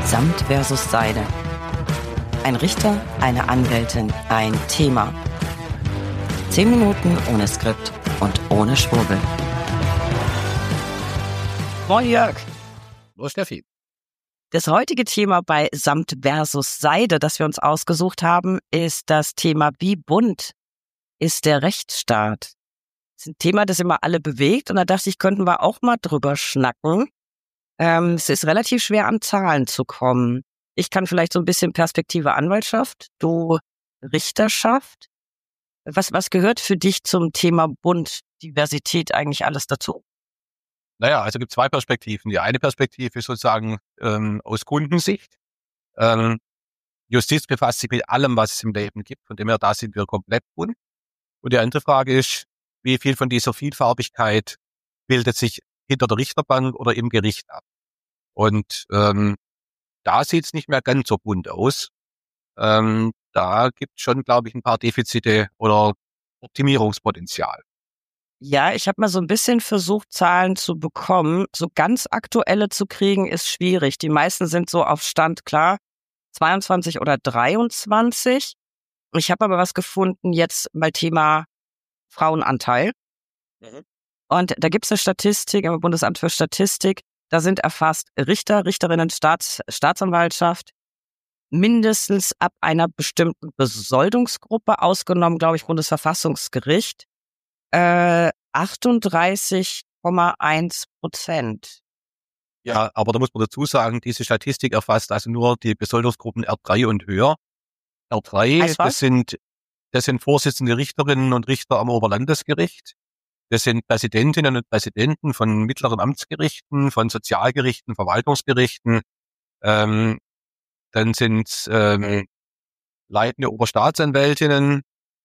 Samt versus Seide. Ein Richter, eine Anwältin, ein Thema. 10 Minuten ohne Skript und ohne Schwurbel. Moin Jörg. Hallo Steffi. Das heutige Thema bei Samt versus Seide, das wir uns ausgesucht haben, ist das Thema: Wie bunt ist der Rechtsstaat? Das ist ein Thema, das immer alle bewegt, und da dachte ich, könnten wir auch mal drüber schnacken. Es ist relativ schwer, an Zahlen zu kommen. Ich kann vielleicht so ein bisschen Perspektive Anwaltschaft, du Richterschaft. Was gehört für dich zum Thema Bunt, Diversität eigentlich alles dazu? Naja, also gibt 2 Perspektiven. Die eine Perspektive ist sozusagen aus Kundensicht. Justiz befasst sich mit allem, was es im Leben gibt. Von dem her, da sind wir komplett bunt. Und die andere Frage ist, wie viel von dieser Vielfarbigkeit bildet sich hinter der Richterbank oder im Gericht ab? Und da sieht es nicht mehr ganz so bunt aus. Da gibt es schon, glaube ich, ein paar Defizite oder Optimierungspotenzial. Ja, ich habe mal so ein bisschen versucht, Zahlen zu bekommen. So ganz aktuelle zu kriegen, ist schwierig. Die meisten sind so auf Stand, klar, 22 oder 23. Ich habe aber was gefunden, jetzt mal Thema Frauenanteil. Und da gibt's eine Statistik im Bundesamt für Statistik. Da sind erfasst Richter, Richterinnen, Staatsanwaltschaft, mindestens ab einer bestimmten Besoldungsgruppe, ausgenommen, glaube ich, Bundesverfassungsgericht, 38,1%. Ja, aber da muss man dazu sagen, diese Statistik erfasst also nur die Besoldungsgruppen R3 und höher. R3, Heißt was? das sind Vorsitzende Richterinnen und Richter am Oberlandesgericht. Das sind Präsidentinnen und Präsidenten von mittleren Amtsgerichten, von Sozialgerichten, Verwaltungsgerichten. Dann sind leitende Oberstaatsanwältinnen.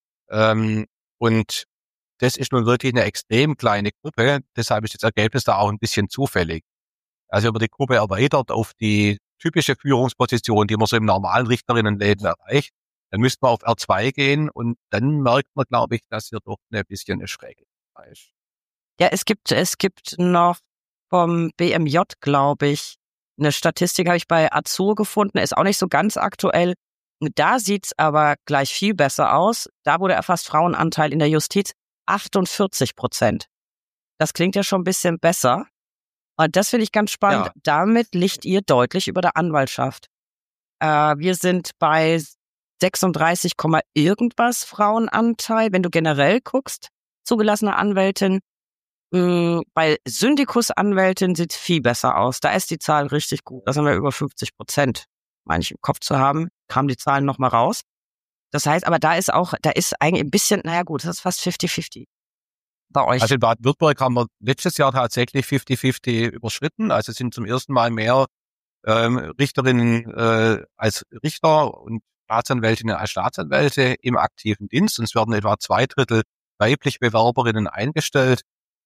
Und das ist nun wirklich eine extrem kleine Gruppe. Deshalb ist das Ergebnis da auch ein bisschen zufällig. Also wenn man die Gruppe erweitert auf die typische Führungsposition, die man so im normalen Richterinnenleben erreicht, dann müsste man auf R2 gehen, und dann merkt man, glaube ich, dass hier doch ein bisschen eine Schräge ist. Ja, es gibt noch vom BMJ, glaube ich, eine Statistik, habe ich bei Azur gefunden, ist auch nicht so ganz aktuell. Da sieht's aber gleich viel besser aus. Da wurde erfasst Frauenanteil in der Justiz 48%. Das klingt ja schon ein bisschen besser. Und das finde ich ganz spannend. Ja, Damit liegt ihr deutlich über der Anwaltschaft. Wir sind bei 36, irgendwas Frauenanteil. Wenn du generell guckst, zugelassene Anwältin. Bei Syndikusanwältin sieht es viel besser aus. Da ist die Zahl richtig gut. Da sind wir über 50%, meine ich im Kopf zu haben. Kamen die Zahlen nochmal raus. Das heißt, aber da ist eigentlich ein bisschen, naja gut, das ist fast 50-50 bei euch. also in Baden-Württemberg haben wir letztes Jahr tatsächlich 50-50 überschritten. Also es sind zum ersten Mal mehr Richterinnen als Richter und Staatsanwältinnen als Staatsanwälte im aktiven Dienst. Und es werden etwa 2/3 weibliche Bewerberinnen eingestellt.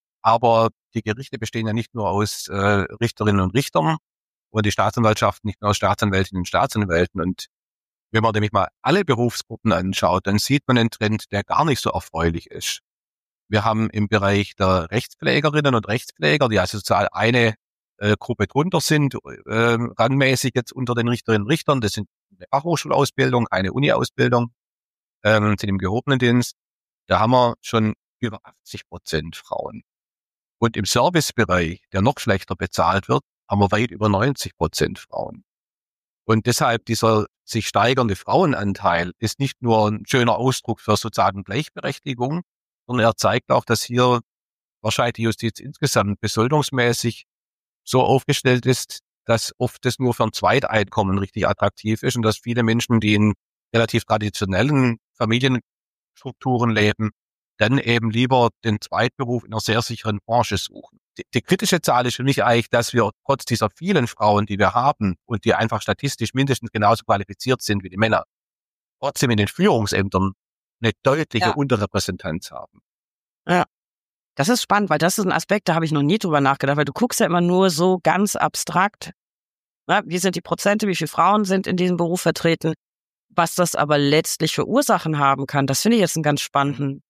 Aber die Gerichte bestehen ja nicht nur aus Richterinnen und Richtern und die Staatsanwaltschaft nicht nur aus Staatsanwältinnen und Staatsanwälten. Und wenn man nämlich mal alle Berufsgruppen anschaut, dann sieht man einen Trend, der gar nicht so erfreulich ist. Wir haben im Bereich der Rechtspflegerinnen und Rechtspfleger, die also sozusagen eine Gruppe drunter sind, rangmäßig jetzt unter den Richterinnen und Richtern, das sind eine Fachhochschulausbildung, keine Uni-Ausbildung, sind im gehobenen Dienst. Da haben wir schon über 80% Frauen. Und im Servicebereich, der noch schlechter bezahlt wird, haben wir weit über 90% Frauen. Und deshalb dieser sich steigernde Frauenanteil ist nicht nur ein schöner Ausdruck für sozusagen Gleichberechtigung, sondern er zeigt auch, dass hier wahrscheinlich die Justiz insgesamt besoldungsmäßig so aufgestellt ist, dass oft das nur für ein Zweiteinkommen richtig attraktiv ist und dass viele Menschen, die in relativ traditionellen Familienstrukturen leben, dann eben lieber den Zweitberuf in einer sehr sicheren Branche suchen. Die kritische Zahl ist für mich eigentlich, dass wir trotz dieser vielen Frauen, die wir haben und die einfach statistisch mindestens genauso qualifiziert sind wie die Männer, trotzdem in den Führungsämtern eine deutliche Ja. Unterrepräsentanz haben. Ja. Das ist spannend, weil das ist ein Aspekt, da habe ich noch nie drüber nachgedacht, weil du guckst ja immer nur so ganz abstrakt, ne? Wie sind die Prozente, wie viele Frauen sind in diesem Beruf vertreten, was das aber letztlich für Ursachen haben kann. Das finde ich jetzt einen ganz spannenden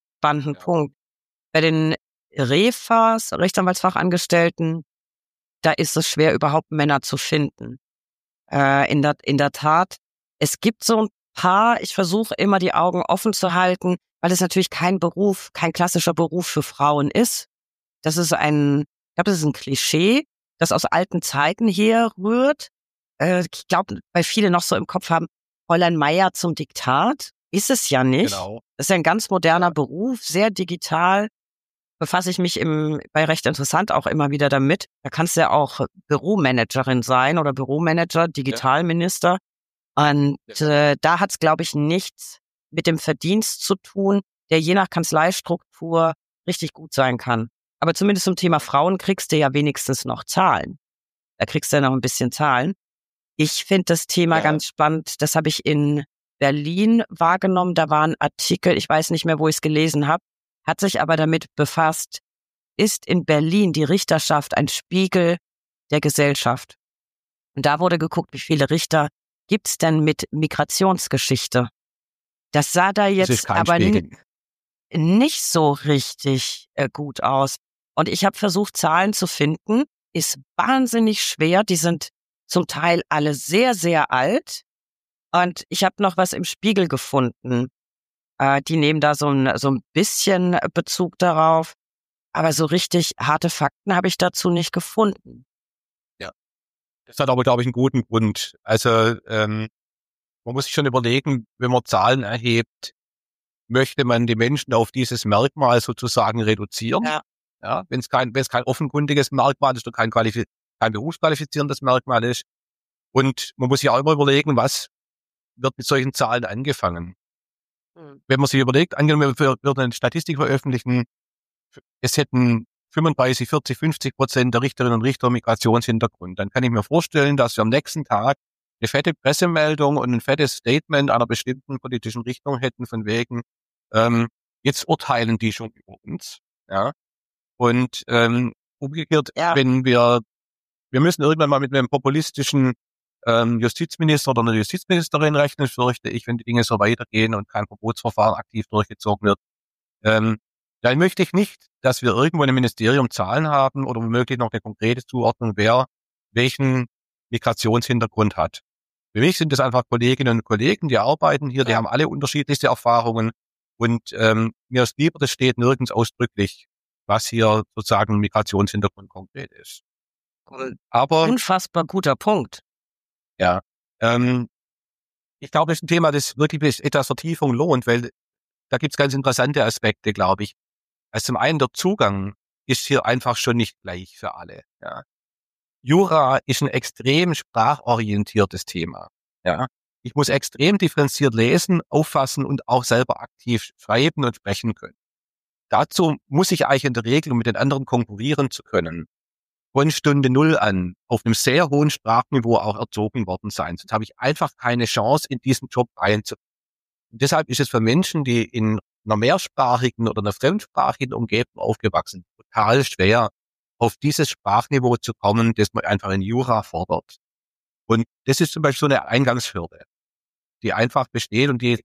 Punkt. Bei den Refas, Rechtsanwaltsfachangestellten, da ist es schwer, überhaupt Männer zu finden. In der Tat, es gibt so ein paar, ich versuche immer die Augen offen zu halten, weil es natürlich kein klassischer Beruf für Frauen ist. Ich glaube, das ist ein Klischee, das aus alten Zeiten herrührt. Ich glaube, weil viele noch so im Kopf haben, Fräulein Meier zum Diktat. Ist es ja nicht. Genau. Das ist ja ein ganz moderner Beruf, sehr digital. Befasse ich mich bei Recht Interessant auch immer wieder damit. Da kannst du ja auch Büromanagerin sein oder Büromanager, Digitalminister. Und da hat es, glaube ich, nichts mit dem Verdienst zu tun, der je nach Kanzleistruktur richtig gut sein kann. Aber zumindest zum Thema Frauen kriegst du ja wenigstens noch Zahlen. Da kriegst du ja noch ein bisschen Zahlen. Ich finde das Thema ganz spannend. Das habe ich in Berlin wahrgenommen. Da war ein Artikel, ich weiß nicht mehr, wo ich es gelesen habe, hat sich aber damit befasst, ist in Berlin die Richterschaft ein Spiegel der Gesellschaft? Und da wurde geguckt, wie viele Richter gibt's denn mit Migrationsgeschichte? Das sah da jetzt aber nicht so richtig gut aus. Und ich habe versucht, Zahlen zu finden. Ist wahnsinnig schwer. Die sind zum Teil alle sehr, sehr alt. Und ich habe noch was im Spiegel gefunden. Die nehmen da so ein bisschen Bezug darauf. Aber so richtig harte Fakten habe ich dazu nicht gefunden. Ja, das hat aber, glaube ich, einen guten Grund. Also man muss sich schon überlegen, wenn man Zahlen erhebt, möchte man die Menschen auf dieses Merkmal sozusagen reduzieren. Ja, wenn es kein offenkundiges Merkmal ist oder kein berufsqualifizierendes Merkmal ist. Und man muss sich auch immer überlegen, was wird mit solchen Zahlen angefangen. Wenn man sich überlegt, angenommen, wir würden eine Statistik veröffentlichen, es hätten 35, 40, 50% der Richterinnen und Richter Migrationshintergrund, dann kann ich mir vorstellen, dass wir am nächsten Tag eine fette Pressemeldung und ein fettes Statement einer bestimmten politischen Richtung hätten, von wegen, jetzt urteilen die schon über uns. Ja. Und umgekehrt, wenn wir müssen irgendwann mal mit einem populistischen Justizminister oder einer Justizministerin rechnen, fürchte ich, wenn die Dinge so weitergehen und kein Verbotsverfahren aktiv durchgezogen wird. Dann möchte ich nicht, dass wir irgendwo in einem Ministerium Zahlen haben oder womöglich noch eine konkrete Zuordnung, wer welchen Migrationshintergrund hat. Für mich sind das einfach Kolleginnen und Kollegen, die arbeiten hier, die haben alle unterschiedlichste Erfahrungen und mir ist lieber, das steht nirgends ausdrücklich, was hier sozusagen Migrationshintergrund konkret ist. Aber unfassbar guter Punkt. Ja, ich glaube, das ist ein Thema, das wirklich etwas Vertiefung lohnt, weil da gibt's ganz interessante Aspekte, glaube ich. Also zum einen der Zugang ist hier einfach schon nicht gleich für alle. Ja. Jura ist ein extrem sprachorientiertes Thema. Ja. Ich muss extrem differenziert lesen, auffassen und auch selber aktiv schreiben und sprechen können. Dazu muss ich eigentlich in der Regel, um mit den anderen konkurrieren zu können, von Stunde Null an auf einem sehr hohen Sprachniveau auch erzogen worden sein. Sonst habe ich einfach keine Chance, in diesen Job reinzukommen. Und deshalb ist es für Menschen, die in einer mehrsprachigen oder einer fremdsprachigen Umgebung aufgewachsen sind, total schwer, auf dieses Sprachniveau zu kommen, das man einfach in Jura fordert. Und das ist zum Beispiel so eine Eingangshürde, die einfach besteht und die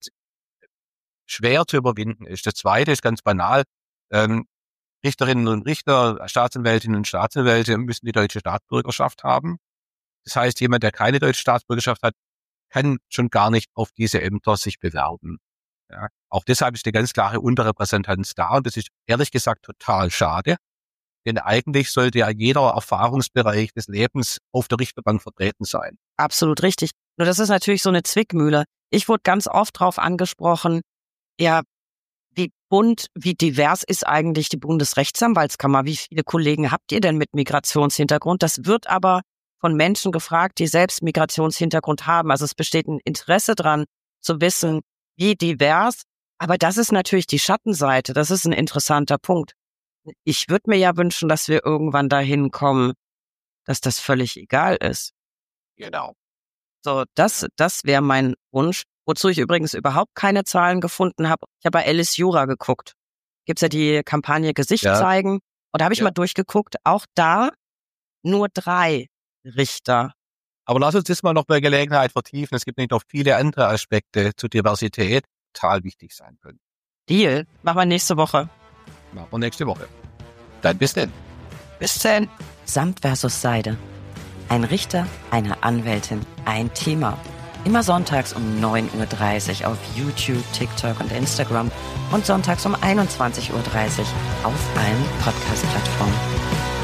schwer zu überwinden ist. Das Zweite ist ganz banal. Richterinnen und Richter, Staatsanwältinnen und Staatsanwälte müssen die deutsche Staatsbürgerschaft haben. Das heißt, jemand, der keine deutsche Staatsbürgerschaft hat, kann schon gar nicht auf diese Ämter sich bewerben. Ja, auch deshalb ist eine ganz klare Unterrepräsentanz da und das ist ehrlich gesagt total schade, denn eigentlich sollte ja jeder Erfahrungsbereich des Lebens auf der Richterbank vertreten sein. Absolut richtig. Nur das ist natürlich so eine Zwickmühle. Ich wurde ganz oft drauf angesprochen, ja, wie bunt, wie divers ist eigentlich die Bundesrechtsanwaltskammer? Wie viele Kollegen habt ihr denn mit Migrationshintergrund? Das wird aber von Menschen gefragt, die selbst Migrationshintergrund haben. Also es besteht ein Interesse dran, zu wissen, wie divers. Aber das ist natürlich die Schattenseite. Das ist ein interessanter Punkt. Ich würde mir ja wünschen, dass wir irgendwann dahin kommen, dass das völlig egal ist. Genau. So, das wäre mein Wunsch. Wozu ich übrigens überhaupt keine Zahlen gefunden habe. Ich habe bei Alice Jura geguckt. Gibt's ja die Kampagne Gesicht zeigen. Und da habe ich mal durchgeguckt. Auch da nur 3 Richter. Aber lass uns das mal noch bei Gelegenheit vertiefen. Es gibt nicht noch viele andere Aspekte zur Diversität, die total wichtig sein können. Deal. Machen wir nächste Woche. Machen wir nächste Woche. Dann bis denn. Bis denn. Samt versus Seide. Ein Richter, eine Anwältin, ein Thema. Immer sonntags um 9.30 Uhr auf YouTube, TikTok und Instagram und sonntags um 21.30 Uhr auf allen Podcast-Plattformen.